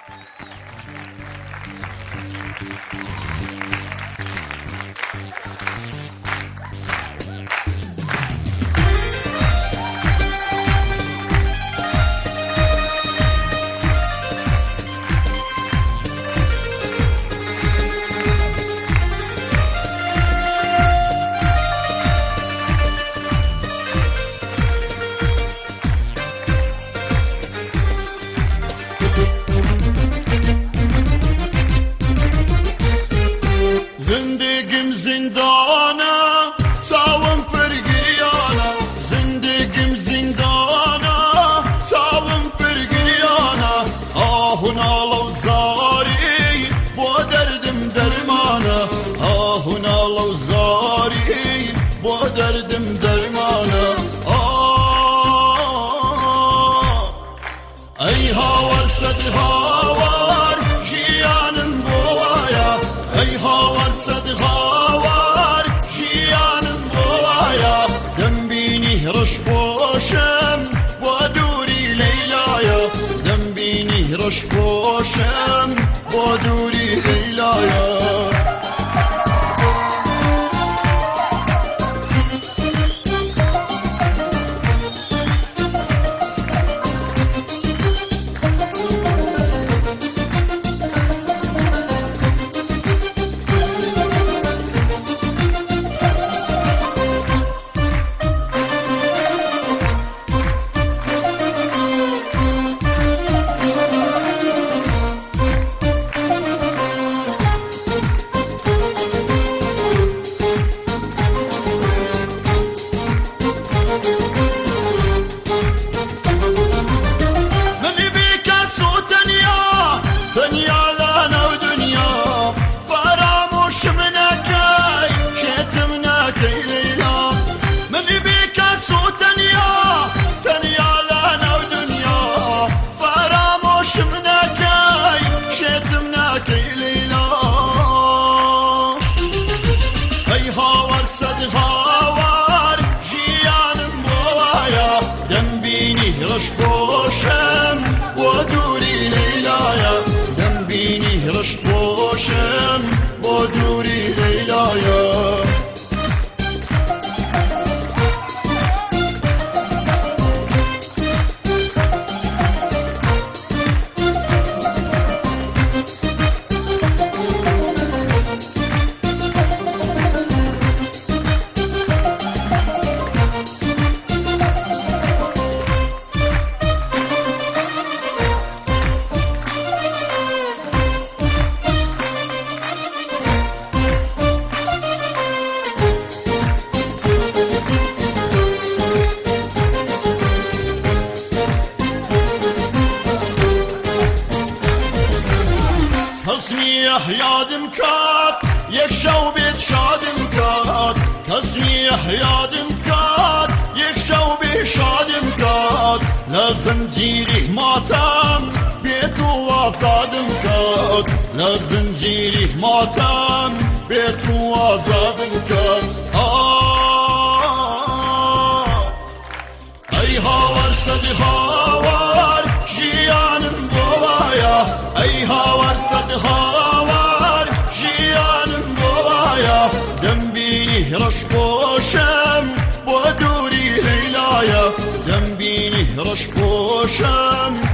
باشم با دوری لیلایا باشم با دوری لیلایا دم بینی رش باشم با دوری لیلایا یادم کات یک شو بیت شادم کات کسمی یادم کات یک شو بیت شادم کات لزنجیری ماتم بیت و آزادم کات لزنجیری ماتم بیت و آزادم کات ای هاور صدی هاور جیانم بوایا ای هاور صدی هاور جیانم بوایا دم بینی رش باشم با دوری لیلایا دم بینی رش باشم